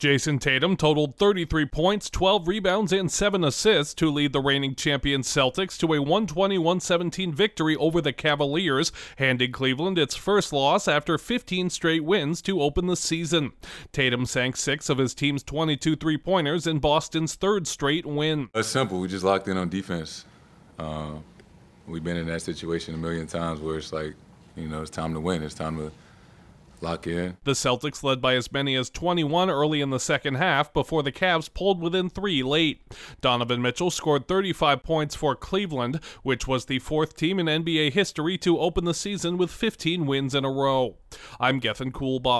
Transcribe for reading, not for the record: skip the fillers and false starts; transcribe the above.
Jason Tatum totaled 33 points, 12 rebounds, and 7 assists to lead the reigning champion Celtics to a 120-117 victory over the Cavaliers, handing Cleveland its first loss after 15 straight wins to open the season. Tatum sank 6 of his team's 22 three-pointers in Boston's third straight win. It's simple. We just locked in on defense. We've been in that situation a million times where it's like, it's time to win. It's time to lock in. The Celtics led by as many as 21 early in the second half before the Cavs pulled within 3 late. Donovan Mitchell scored 35 points for Cleveland, which was the 4th team in NBA history to open the season with 15 wins in a row. I'm Gethin Coolbaugh.